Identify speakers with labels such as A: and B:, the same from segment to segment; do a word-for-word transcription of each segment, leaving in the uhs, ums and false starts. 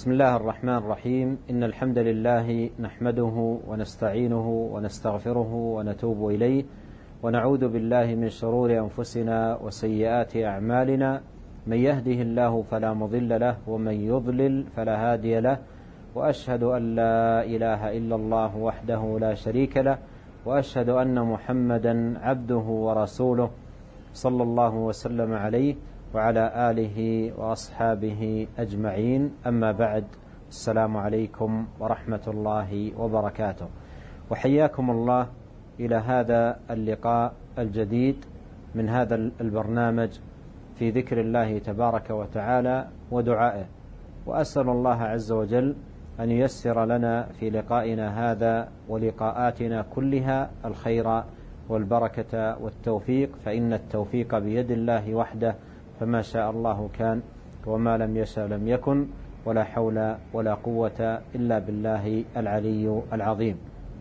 A: بسم الله الرحمن الرحيم. إن الحمد لله نحمده ونستعينه ونستغفره ونتوب إليه ونعوذ بالله من شرور أنفسنا وسيئات أعمالنا، من يهده الله فلا مضل له ومن يضلل فلا هادي له، وأشهد أن لا إله إلا الله وحده لا شريك له، وأشهد أن محمدا عبده ورسوله صلى الله وسلم عليه وعلى آله وأصحابه أجمعين. أما بعد، السلام عليكم ورحمة الله وبركاته، وحياكم الله إلى هذا اللقاء الجديد من هذا البرنامج في ذكر الله تبارك وتعالى ودعائه، وأسأل الله عز وجل أن ييسر لنا في لقائنا هذا ولقاءاتنا كلها الخير والبركة والتوفيق، فإن التوفيق بيد الله وحده، فما شاء الله كان وما لم يشاء لم يكن، ولا حول ولا قوة إلا بالله العلي العظيم.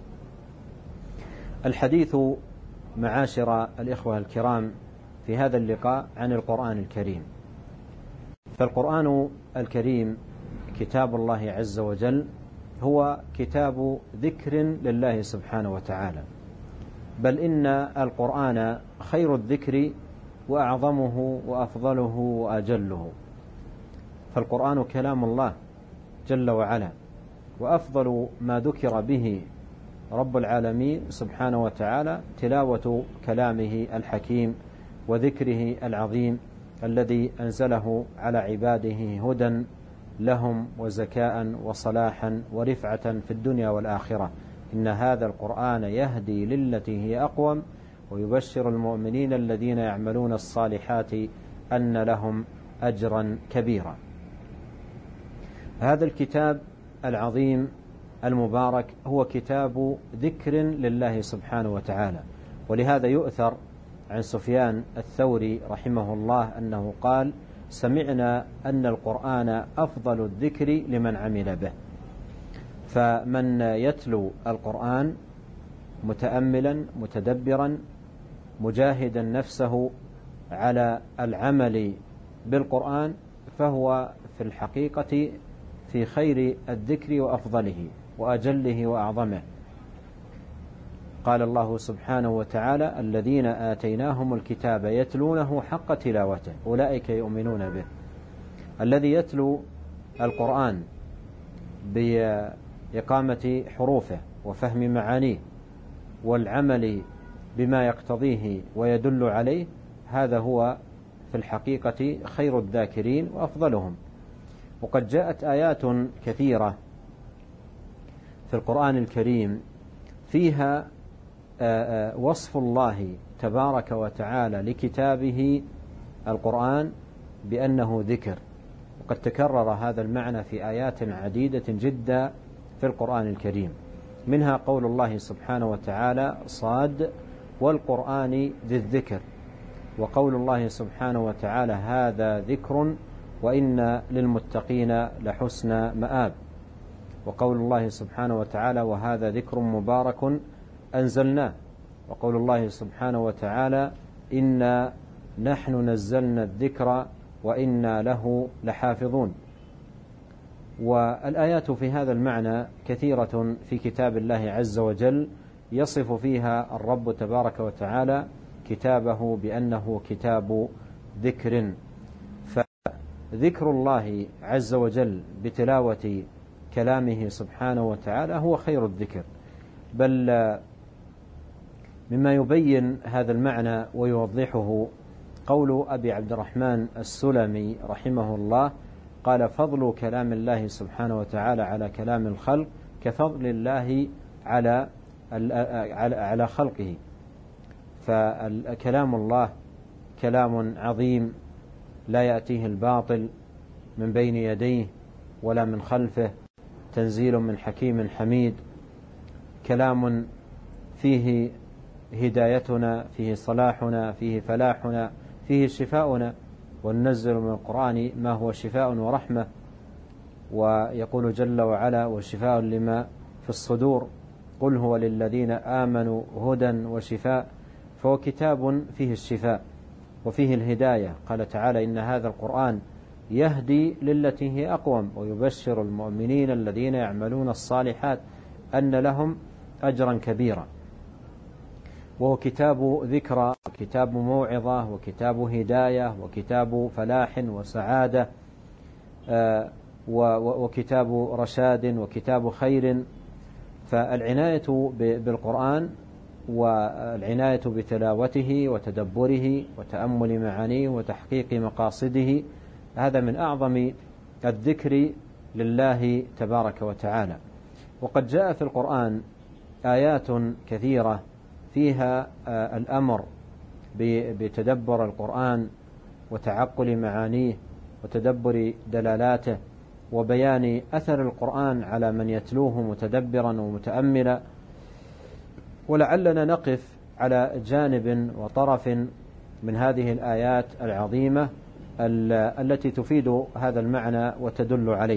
A: الحديث معاشر الإخوة الكرام في هذا اللقاء عن القرآن الكريم. فالقرآن الكريم كتاب الله عز وجل هو كتاب ذكر لله سبحانه وتعالى، بل إن القرآن خير الذكر وأعظمه وأفضله وأجله، فالقرآن كلام الله جل وعلا، وأفضل ما ذكر به رب العالمين سبحانه وتعالى تلاوة كلامه الحكيم وذكره العظيم الذي أنزله على عباده هدى لهم وزكاء وصلاحا ورفعة في الدنيا والآخرة. إن هذا القرآن يهدي للتي هي أقوم ويبشر المؤمنين الذين يعملون الصالحات أن لهم أجرا كبيرا. هذا الكتاب العظيم المبارك هو كتاب ذكر لله سبحانه وتعالى، ولهذا يؤثر عن سفيان الثوري رحمه الله أنه قال: سمعنا أن القرآن أفضل الذكر لمن عمل به. فمن يتلو القرآن متأملا متدبرا مجاهدا نفسه على العمل بالقرآن فهو في الحقيقة في خير الذكر وأفضله وأجله وأعظمه. قال الله سبحانه وتعالى: الذين آتيناهم الكتاب يتلونه حق تلاوته أولئك يؤمنون به. الذي يتلو القرآن بإقامة حروفه وفهم معانيه والعمل بما يقتضيه ويدل عليه، هذا هو في الحقيقة خير الذاكرين وأفضلهم. وقد جاءت آيات كثيرة في القرآن الكريم فيها وصف الله تبارك وتعالى لكتابه القرآن بأنه ذكر، وقد تكرر هذا المعنى في آيات عديدة جدا في القرآن الكريم، منها قول الله سبحانه وتعالى: صاد والقرآن ذي الذكر، وقول الله سبحانه وتعالى: هذا ذكر وإن للمتقين لحسن مآب، وقول الله سبحانه وتعالى: وهذا ذكر مبارك أنزلناه، وقول الله سبحانه وتعالى: إنا نحن نزلنا الذكر وإنا له لحافظون. والآيات في هذا المعنى كثيرة في كتاب الله عز وجل يصف فيها الرب تبارك وتعالى كتابه بأنه كتاب ذكر. فذكر الله عز وجل بتلاوة كلامه سبحانه وتعالى هو خير الذكر. بل مما يبين هذا المعنى ويوضحه قول أبي عبد الرحمن السلمي رحمه الله قال: فضل كلام الله سبحانه وتعالى على كلام الخلق كفضل الله على على خلقه. فكلام الله كلام عظيم لا يأتيه الباطل من بين يديه ولا من خلفه، تنزيل من حكيم حميد، كلام فيه هدايتنا، فيه صلاحنا، فيه فلاحنا، فيه شفاؤنا، وننزل من القرآن ما هو شفاء ورحمة. ويقول جل وعلا: وشفاء لما في الصدور، قل هو للذين آمنوا هدى وشفاء. فهو كتاب فيه الشفاء وفيه الهداية. قال تعالى: إن هذا القرآن يهدي للتي هي أقوم، ويبشر المؤمنين الذين يعملون الصالحات أن لهم أجرا كبيرا. وهو كتاب ذكرى وكتاب موعظة وكتاب هداية وكتاب فلاح وسعادة وكتاب رشاد وكتاب خير. فالعناية بالقرآن والعناية بتلاوته وتدبره وتأمل معانيه وتحقيق مقاصده هذا من أعظم الذكر لله تبارك وتعالى. وقد جاء في القرآن آيات كثيرة فيها الأمر بتدبر القرآن وتعقل معانيه وتدبر دلالاته وبيان أثر القرآن على من يتلوه متدبرا ومتأملا. ولعلنا نقف على جانب وطرف من هذه الآيات العظيمة التي تفيد هذا المعنى وتدل عليه.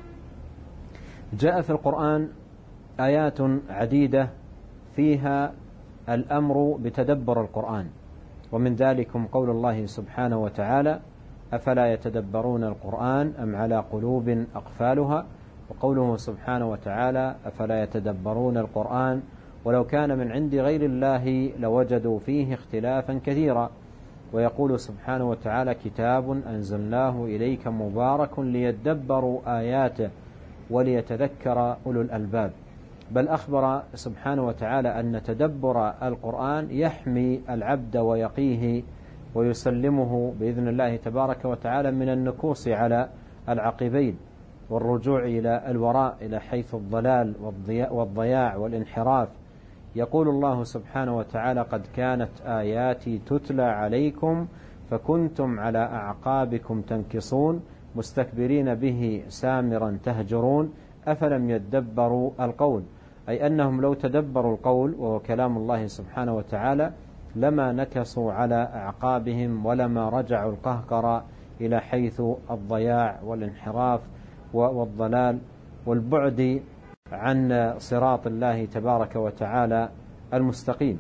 A: جاء في القرآن آيات عديدة فيها الأمر بتدبر القرآن، ومن ذلكم قول الله سبحانه وتعالى: أفلا يتدبرون القرآن أم على قلوب أقفالها، وقوله سبحانه وتعالى: أفلا يتدبرون القرآن ولو كان من عند غير الله لوجدوا فيه اختلافا كثيرا، ويقول سبحانه وتعالى: كتاب أنزلناه إليك مبارك ليدبروا آياته وليتذكر أولو الألباب. بل أخبر سبحانه وتعالى أن تدبر القرآن يحمي العبد ويقيه ويسلمه بإذن الله تبارك وتعالى من النكوص على العقبين والرجوع إلى الوراء إلى حيث الضلال والضياع والانحراف. يقول الله سبحانه وتعالى: قد كانت آياتي تتلى عليكم فكنتم على أعقابكم تنكصون مستكبرين به سامرا تهجرون أفلم يدبروا القول، أي أنهم لو تدبروا القول وهو كلام الله سبحانه وتعالى لما نكصوا على أعقابهم ولما رجعوا القهقرة إلى حيث الضياع والانحراف والضلال والبعد عن صراط الله تبارك وتعالى المستقيم.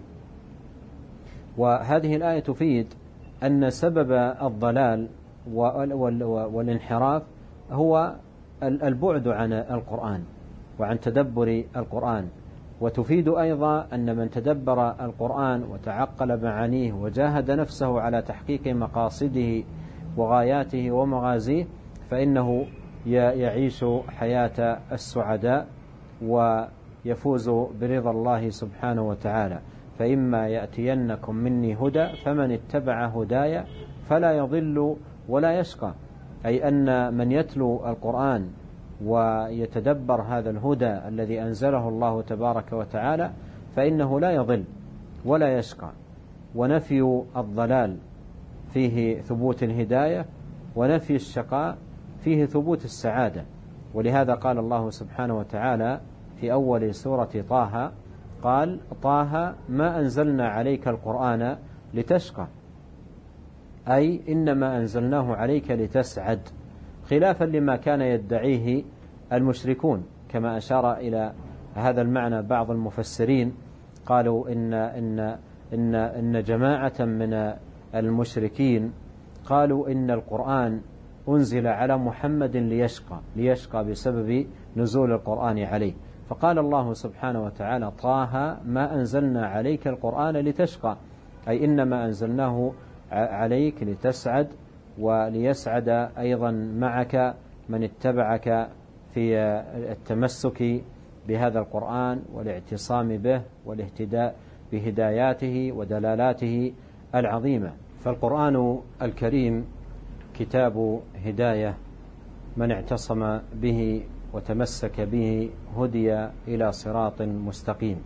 A: وهذه الآية تفيد أن سبب الضلال والانحراف هو البعد عن القرآن وعن تدبر القرآن. وتفيد أيضا أن من تدبر القرآن وتعقل معانيه وجاهد نفسه على تحقيق مقاصده وغاياته ومغازيه فإنه يعيش حياة السعداء ويفوز برضا الله سبحانه وتعالى. فإما يأتينكم مني هدى فمن اتبع هدايا فلا يضل ولا يشقى، أي أن من يتلو القرآن ويتدبر هذا الهدى الذي أنزله الله تبارك وتعالى فإنه لا يضل ولا يشقى. ونفي الضلال فيه ثبوت الهداية، ونفي الشقاء فيه ثبوت السعادة. ولهذا قال الله سبحانه وتعالى في أول سورة طه: قال: طه ما أنزلنا عليك القرآن لتشقى، أي إنما أنزلناه عليك لتسعد، خلافا لما كان يدعيه المشركون، كما أشار إلى هذا المعنى بعض المفسرين. قالوا إن, إن, إن, إن جماعة من المشركين قالوا إن القرآن أنزل على محمد ليشقى ليشقى بسبب نزول القرآن عليه. فقال الله سبحانه وتعالى: طه ما أنزلنا عليك القرآن لتشقى، أي إنما أنزلناه عليك لتسعد وليسعد أيضا معك من اتبعك في التمسك بهذا القرآن والاعتصام به والاهتداء بهداياته ودلالاته العظيمة. فالقرآن الكريم كتاب هداية، من اعتصم به وتمسك به هدي إلى صراط مستقيم.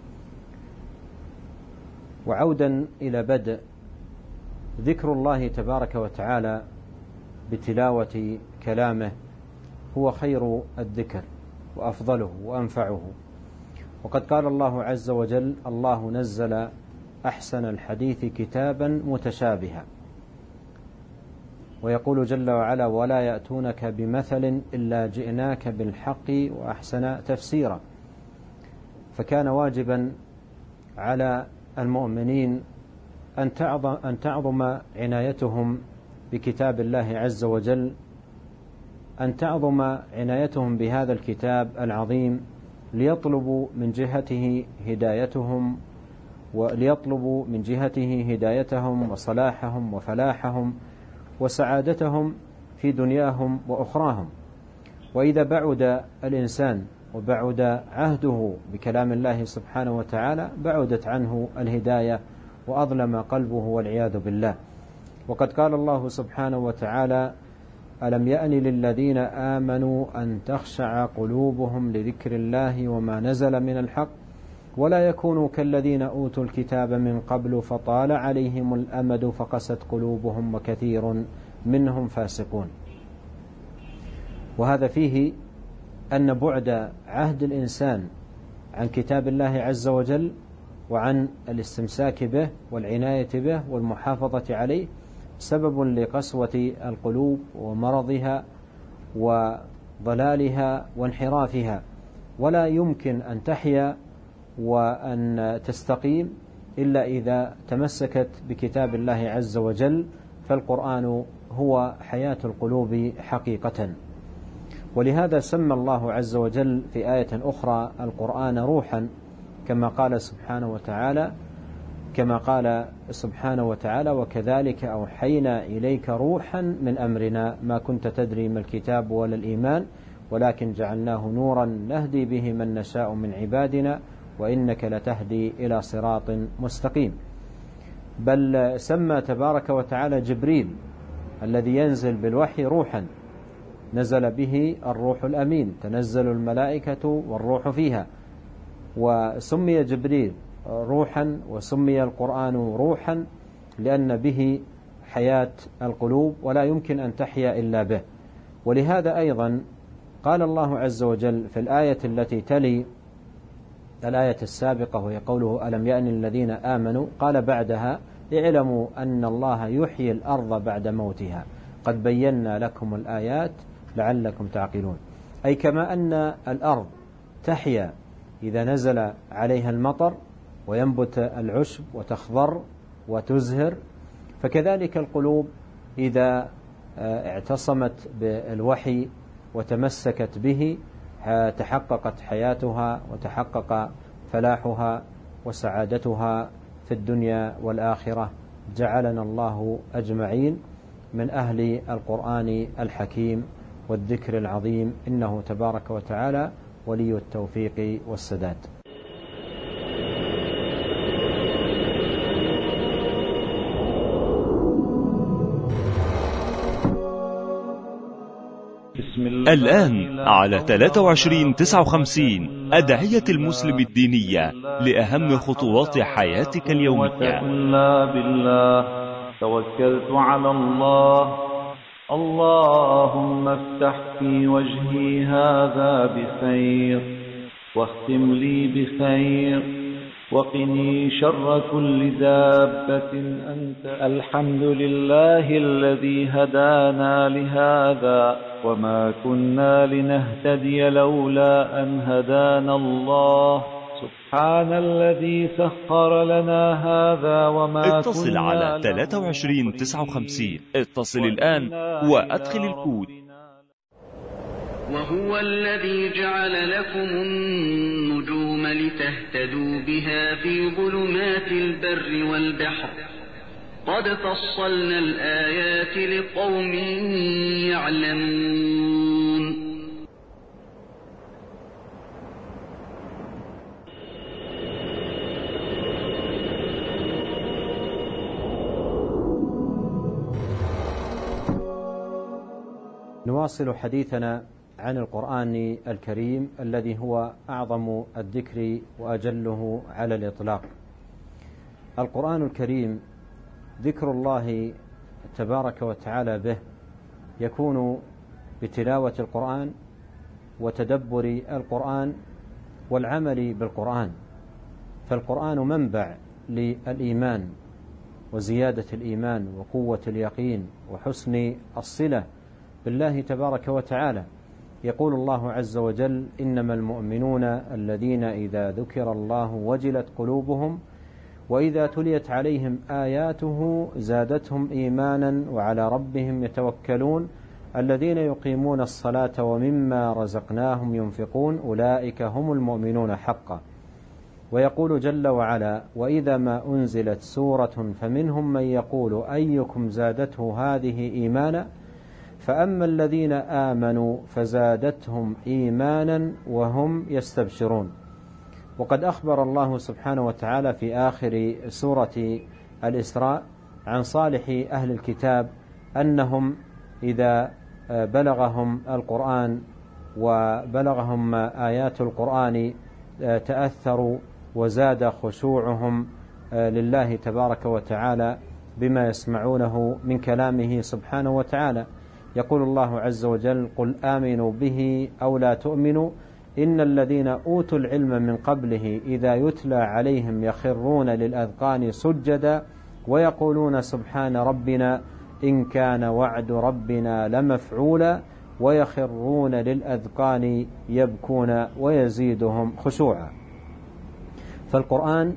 A: وعودا إلى بدء ذكر الله تبارك وتعالى بتلاوة كلامه هو خير الذكر وأفضله وأنفعه. وقد قال الله عز وجل: الله نزل أحسن الحديث كتابا متشابها. ويقول جل وعلا: ولا يأتونك بمثل إلا جئناك بالحق وأحسن تفسيرا. فكان واجبا على المؤمنين أن تعظم, أن تعظم عنايتهم بكتاب الله عز وجل أن تعظم عنايتهم بهذا الكتاب العظيم ليطلبوا من جهته هدايتهم وليطلبوا من جهته هدايتهم وصلاحهم وفلاحهم وسعادتهم في دنياهم وأخراهم. وإذا بعد الإنسان وبعد عهده بكلام الله سبحانه وتعالى بعدت عنه الهداية وأظلم قلبه والعياذ بالله. وقد قال الله سبحانه وتعالى: ألم يأن للذين آمنوا أن تخشع قلوبهم لذكر الله وما نزل من الحق ولا يكونوا كالذين أوتوا الكتاب من قبل فطال عليهم الأمد فقست قلوبهم وكثير منهم فاسقون. وهذا فيه أن بعد عهد الإنسان عن كتاب الله عز وجل وعن الاستمساك به والعناية به والمحافظة عليه سبب لقسوة القلوب ومرضها وضلالها وانحرافها، ولا يمكن أن تحيا وأن تستقيم إلا إذا تمسكت بكتاب الله عز وجل، فالقرآن هو حياة القلوب حقيقة. ولهذا سمى الله عز وجل في آية أخرى القرآن روحا، كما قال سبحانه وتعالى كما قال سبحانه وتعالى: وكذلك أوحينا إليك روحا من أمرنا ما كنت تدري ما الكتاب ولا الإيمان ولكن جعلناه نورا نهدي به من نشاء من عبادنا وإنك لتهدي إلى صراط مستقيم. بل سمى تبارك وتعالى جبريل الذي ينزل بالوحي روحا، نزل به الروح الأمين، تنزل الملائكة والروح فيها، وسمي جبريل روحا وسمي القرآن روحا لأن به حياة القلوب ولا يمكن أن تحيا إلا به. ولهذا أيضا قال الله عز وجل في الآية التي تلي الآية السابقة وهي قوله: ألم يأن الذين آمنوا، قال بعدها: اعلموا أن الله يحيي الأرض بعد موتها قد بينا لكم الآيات لعلكم تعقلون. أي كما أن الأرض تحيا إذا نزل عليها المطر وينبت العشب وتخضر وتزهر، فكذلك القلوب إذا اعتصمت بالوحي وتمسكت به تحققت حياتها وتحقق فلاحها وسعادتها في الدنيا والآخرة. جعلنا الله أجمعين من أهل القرآن الحكيم والذكر العظيم، إنه تبارك وتعالى ولي التوفيق والسداد.
B: الآن على ثلاثة وعشرين تسعة وخمسين أدعية المسلم الدينية لأهم خطوات حياتك اليومية.
C: بالله توكلت على الله، اللهم افتح في وجهي هذا بخير واختم لي بخير وقني شر كل دابة أنت. الحمد لله الذي هدانا لهذا وما كنا لنهتدي لولا أن هدانا الله. سبحان الذي سخر لنا هذا وما
B: اتصل
C: كنا
B: على ثلاثة وعشرين تسعة وخمسين. اتصل الآن وأدخل الكود.
D: وهو الذي جعل لكم النجوم لتهتدوا بها في ظلمات البر والبحر قد فصلنا الآيات لقوم يعلمون.
A: نواصل حديثنا عن القرآن الكريم الذي هو أعظم الذكر وأجله على الإطلاق. القرآن الكريم ذكر الله تبارك وتعالى به يكون بتلاوة القرآن وتدبر القرآن والعمل بالقرآن، فالقرآن منبع للإيمان وزيادة الإيمان وقوة اليقين وحسن الصلة بالله تبارك وتعالى. يقول الله عز وجل: إنما المؤمنون الذين إذا ذكر الله وجلت قلوبهم وإذا تليت عليهم آياته زادتهم إيمانا وعلى ربهم يتوكلون الذين يقيمون الصلاة ومما رزقناهم ينفقون أولئك هم المؤمنون حقا. ويقول جل وعلا: وإذا ما أنزلت سورة فمنهم من يقول أيكم زادته هذه إيمانا فأما الذين آمنوا فزادتهم إيمانا وهم يستبشرون. وقد أخبر الله سبحانه وتعالى في آخر سورة الإسراء عن صالح أهل الكتاب أنهم إذا بلغهم القرآن وبلغهم آيات القرآن تأثروا وزاد خشوعهم لله تبارك وتعالى بما يسمعونه من كلامه سبحانه وتعالى. يقول الله عز وجل: قل آمنوا به أو لا تؤمنوا إن الذين أوتوا العلم من قبله إذا يتلى عليهم يخرون للأذقان سجدا ويقولون سبحان ربنا إن كان وعد ربنا لمفعولا ويخرون للأذقان يبكون ويزيدهم خشوعا. فالقرآن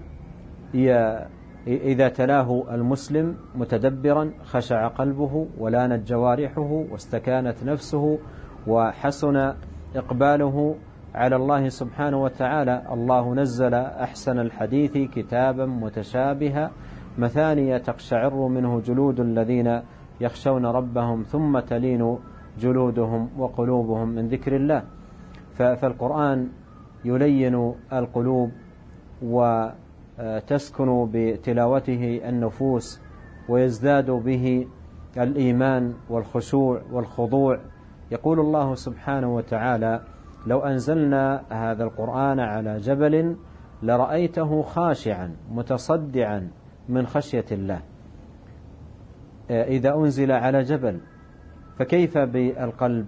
A: إذا تلاه المسلم متدبرا خشع قلبه ولانت جوارحه واستكانت نفسه وحسن إقباله على الله سبحانه وتعالى. الله نزل أحسن الحديث كتابا متشابها مثانية تقشعر منه جلود الذين يخشون ربهم ثم تلين جلودهم وقلوبهم من ذكر الله. فالقرآن يلين القلوب وتسكن بتلاوته النفوس ويزداد به الإيمان والخشوع والخضوع. يقول الله سبحانه وتعالى: لو أنزلنا هذا القرآن على جبل لرأيته خاشعا متصدعا من خشية الله. إذا أنزل على جبل فكيف بالقلب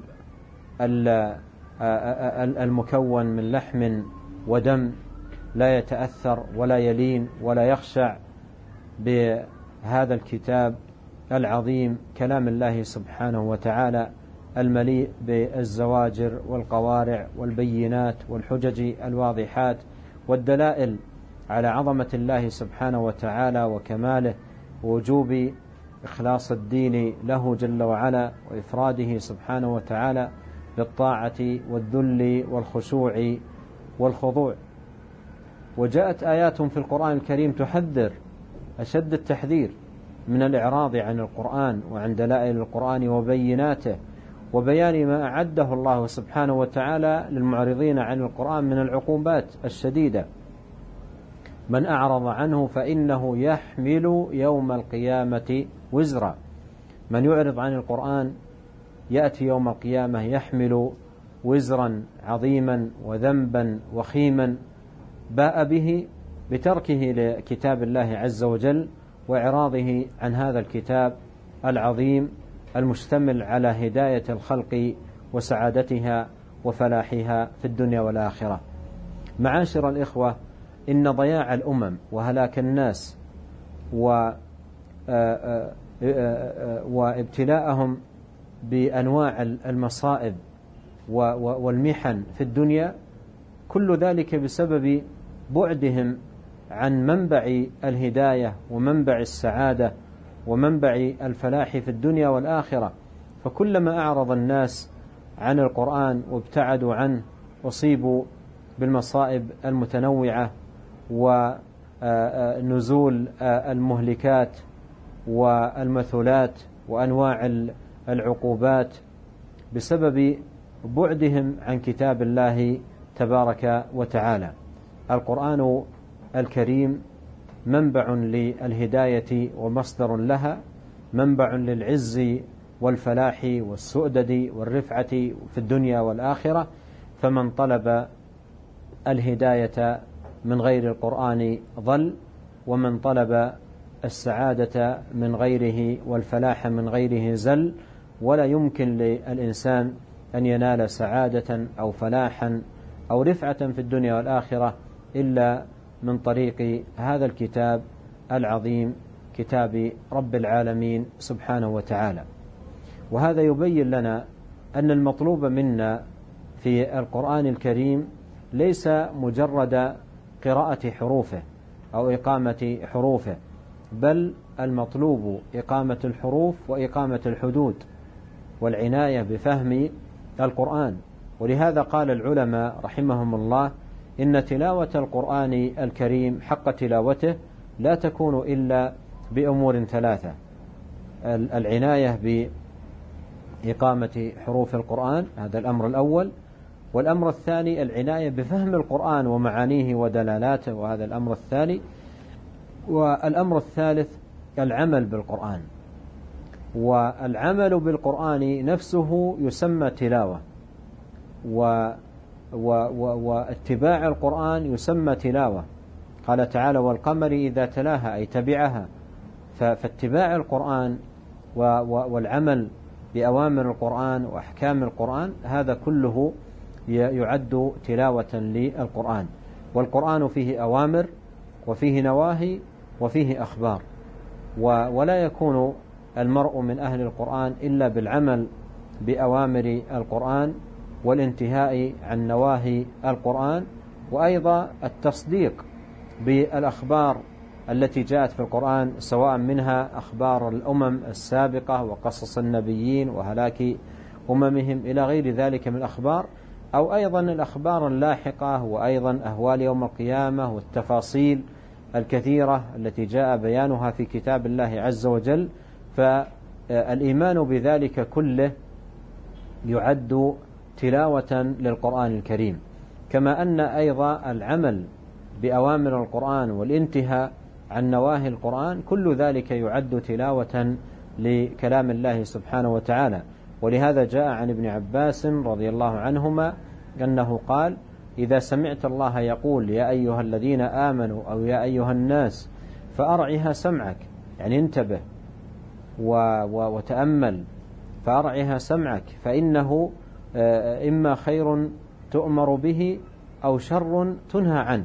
A: المكون من لحم ودم لا يتأثر ولا يلين ولا يخشع بهذا الكتاب العظيم كلام الله سبحانه وتعالى المليء بالزواجر والقوارع والبينات والحجج الواضحات والدلائل على عظمة الله سبحانه وتعالى وكماله ووجوب إخلاص الدين له جل وعلا وإفراده سبحانه وتعالى بالطاعة والذل والخشوع والخضوع. وجاءت آيات في القرآن الكريم تحذر أشد التحذير من الإعراض عن القرآن وعن دلائل القرآن وبيناته وبيان ما أعده الله سبحانه وتعالى للمعرضين عن القرآن من العقوبات الشديدة. من أعرض عنه فإنه يحمل يوم القيامة وزرا. من يعرض عن القرآن يأتي يوم القيامة يحمل وزرا عظيما وذنبا وخيما باء به بتركه لكتاب الله عز وجل وإعراضه عن هذا الكتاب العظيم المشتمل على هداية الخلق وسعادتها وفلاحها في الدنيا والآخرة. معاشر الإخوة، إن ضياع الأمم وهلاك الناس وابتلاءهم بأنواع المصائب والمحن في الدنيا كل ذلك بسبب بعدهم عن منبع الهداية ومنبع السعادة ومنبع الفلاح في الدنيا والآخرة. فكلما أعرض الناس عن القرآن وابتعدوا عنه أصيبوا بالمصائب المتنوعة ونزول المهلكات والمثلات وأنواع العقوبات بسبب بعدهم عن كتاب الله تبارك وتعالى. القرآن الكريم منبع للهداية ومصدر لها، منبع للعز والفلاح والسؤدد والرفعة في الدنيا والآخرة. فمن طلب الهداية من غير القرآن ضل، ومن طلب السعادة من غيره والفلاح من غيره زل. ولا يمكن للإنسان أن ينال سعادة أو فلاحا أو رفعة في الدنيا والآخرة إلا من طريق هذا الكتاب العظيم، كتاب رب العالمين سبحانه وتعالى. وهذا يبين لنا أن المطلوب منا في القرآن الكريم ليس مجرد قراءة حروفه أو إقامة حروفه، بل المطلوب إقامة الحروف وإقامة الحدود. والعناية بفهم القرآن. ولهذا قال العلماء رحمهم الله إن تلاوة القرآن الكريم حق تلاوته لا تكون إلا بأمور ثلاثة: العناية بإقامة حروف القرآن، هذا الأمر الأول، والأمر الثاني العناية بفهم القرآن ومعانيه ودلالاته، وهذا الأمر الثاني، والأمر الثالث العمل بالقرآن. والعمل بالقرآن نفسه يسمى تلاوة، و واتباع القرآن يسمى تلاوة. قال تعالى: والقمر إذا تلاها، أي تبعها. فاتباع القرآن والعمل بأوامر القرآن وأحكام القرآن هذا كله يعد تلاوة للقرآن. والقرآن فيه أوامر وفيه نواهي وفيه أخبار، ولا يكون المرء من أهل القرآن إلا بالعمل بأوامر القرآن والانتهاء عن نواهي القرآن، وأيضا التصديق بالأخبار التي جاءت في القرآن، سواء منها أخبار الأمم السابقة وقصص النبيين وهلاك أممهم إلى غير ذلك من الأخبار، أو أيضا الأخبار اللاحقة، وأيضا أهوال يوم القيامة والتفاصيل الكثيرة التي جاء بيانها في كتاب الله عز وجل. فالإيمان بذلك كله يعد تلاوة للقرآن الكريم، كما أن أيضا العمل بأوامر القرآن والانتهاء عن نواهي القرآن كل ذلك يعد تلاوة لكلام الله سبحانه وتعالى. ولهذا جاء عن ابن عباس رضي الله عنهما أنه قال: إذا سمعت الله يقول يا أيها الذين آمنوا أو يا أيها الناس فأرعها سمعك، يعني انتبه وتأمل، فأرعها سمعك، فإنه إما خير تؤمر به أو شر تنهى عنه.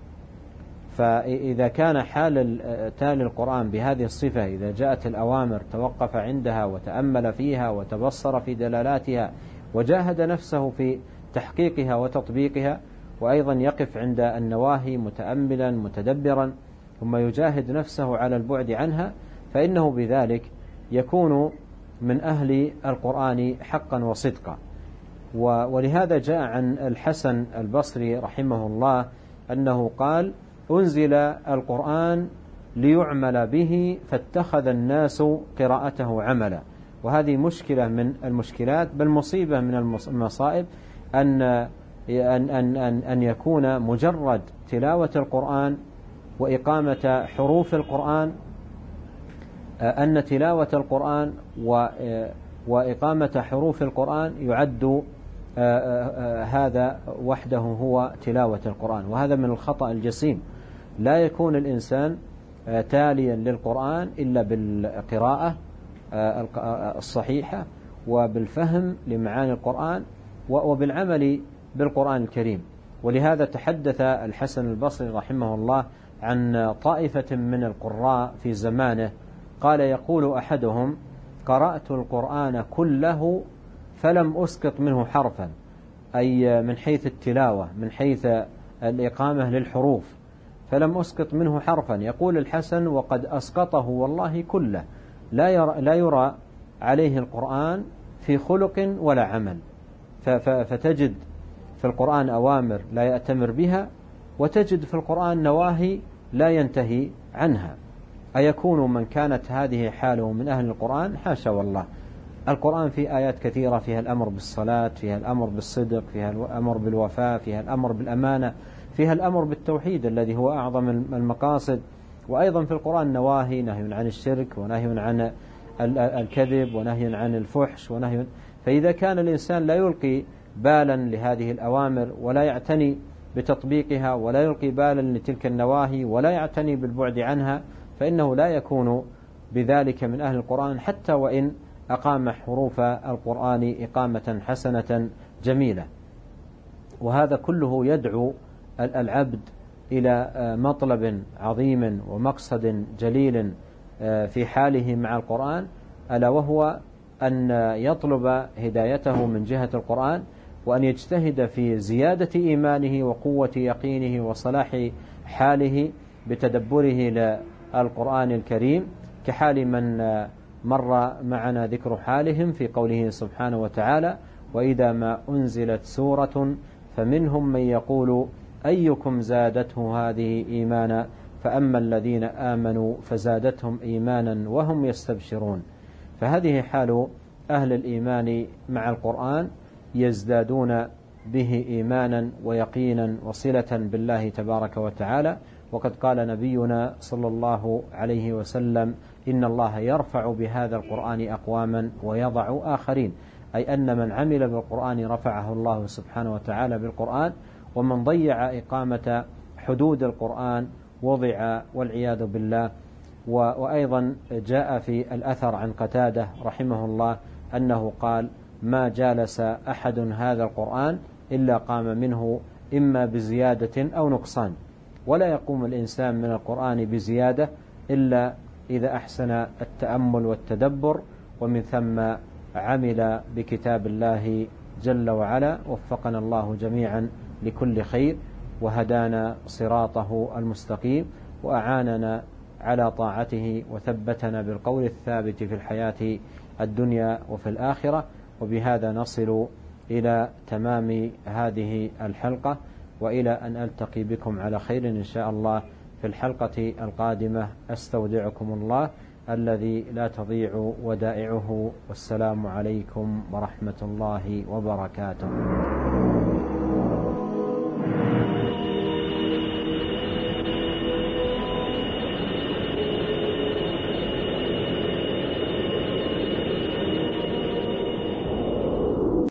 A: فإذا كان حال تالي القرآن بهذه الصفة، إذا جاءت الأوامر توقف عندها وتأمل فيها وتبصر في دلالاتها وجاهد نفسه في تحقيقها وتطبيقها، وأيضا يقف عند النواهي متأملا متدبرا ثم يجاهد نفسه على البعد عنها، فإنه بذلك يكون من أهل القرآن حقا وصدقا. ولهذا جاء عن الحسن البصري رحمه الله أنه قال: أنزل القرآن ليعمل به فاتخذ الناس قراءته عملا. وهذه مشكلة من المشكلات، بل مصيبة من المصائب، أن أن أن أن يكون مجرد تلاوة القرآن وإقامة حروف القرآن، أن تلاوة القرآن وإقامة حروف القرآن يعد هذا وحده هو تلاوة القرآن، وهذا من الخطأ الجسيم. لا يكون الإنسان تاليا للقرآن إلا بالقراءة الصحيحة وبالفهم لمعاني القرآن وبالعمل بالقرآن الكريم. ولهذا تحدث الحسن البصري رحمه الله عن طائفة من القراء في زمانه، قال: يقول أحدهم: قرأت القرآن كله فلم أسقط منه حرفا، أي من حيث التلاوة، من حيث الإقامة للحروف، فلم أسقط منه حرفا. يقول الحسن: وقد أسقطه والله كله، لا يرى, لا يرى عليه القرآن في خلق ولا عمل. فتجد في القرآن أوامر لا يأتمر بها، وتجد في القرآن نواهي لا ينتهي عنها. أيكون من كانت هذه حاله من أهل القرآن؟ حاشا والله. القرآن في آيات كثيرة فيها الأمر بالصلاة، فيها الأمر بالصدق، فيها الأمر بالوفاء، فيها الأمر بالأمانة، فيها الأمر بالتوحيد الذي هو أعظم المقاصد. وأيضا في القرآن نواهي، نهي عن الشرك، ونهي عن الكذب، ونهي عن الفحش، ونهي. فإذا كان الإنسان لا يلقي بالا لهذه الأوامر ولا يعتني بتطبيقها، ولا يلقي بالا لتلك النواهي، ولا يعتني بالبعد عنها، فإنه لا يكون بذلك من أهل القرآن، حتى وإن أقام حروف القرآن إقامة حسنة جميلة. وهذا كله يدعو العبد إلى مطلب عظيم ومقصد جليل في حاله مع القرآن، ألا وهو أن يطلب هدايته من جهة القرآن، وأن يجتهد في زيادة إيمانه وقوة يقينه وصلاح حاله بتدبره للقرآن الكريم، كحال من مر معنا ذكر حالهم في قوله سبحانه وتعالى: وإذا ما أنزلت سورة فمنهم من يقول أيكم زادته هذه إيمانا فأما الذين آمنوا فزادتهم إيمانا وهم يستبشرون. فهذه حال أهل الإيمان مع القرآن، يزدادون به إيمانا ويقينا وصلة بالله تبارك وتعالى. وقد قال نبينا صلى الله عليه وسلم: إن الله يرفع بهذا القرآن أقواما ويضع آخرين، أي أن من عمل بالقرآن رفعه الله سبحانه وتعالى بالقرآن، ومن ضيع إقامة حدود القرآن وضع والعياذ بالله. وأيضا جاء في الأثر عن قتادة رحمه الله أنه قال: ما جالس أحد هذا القرآن إلا قام منه إما بزيادة أو نقصان، ولا يقوم الإنسان من القرآن بزيادة إلا إذا أحسن التأمل والتدبر، ومن ثم عمل بكتاب الله جل وعلا. وفقنا الله جميعا لكل خير، وهدانا صراطه المستقيم، وأعاننا على طاعته، وثبتنا بالقول الثابت في الحياة الدنيا وفي الآخرة. وبهذا نصل إلى تمام هذه الحلقة، وإلى أن ألتقي بكم على خير إن شاء الله في الحلقة القادمة. أستودعكم الله الذي لا تضيع ودائعه، والسلام عليكم ورحمة الله وبركاته.